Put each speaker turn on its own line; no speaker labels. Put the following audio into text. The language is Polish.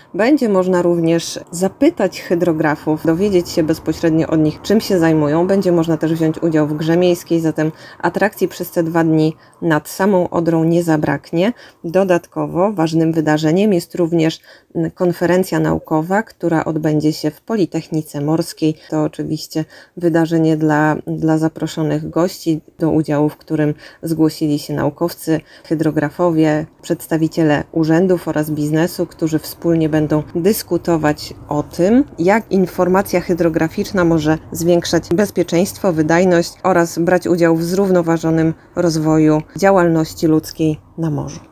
Będzie można również zapytać hydrografów, dowiedzieć się bezpośrednio od nich, czym się zajmują. Będzie można też wziąć udział w grze miejskiej, zatem atrakcji przez te 2 dni nad samą Odrą nie zabraknie. Dodatkowo ważnym wydarzeniem jest również konferencja naukowa, która odbędzie się w Politechnice Morskiej. To oczywiście wydarzenie dla zaproszonych gości, do udziału w którym zgłosili się naukowcy, hydrografowie, przedstawiciele urzędów oraz biznesu, którzy wspólnie będą dyskutować o tym, jak informacja hydrograficzna może zwiększać bezpieczeństwo, wydajność oraz brać udział w zrównoważonym rozwoju działalności ludzkiej na morzu.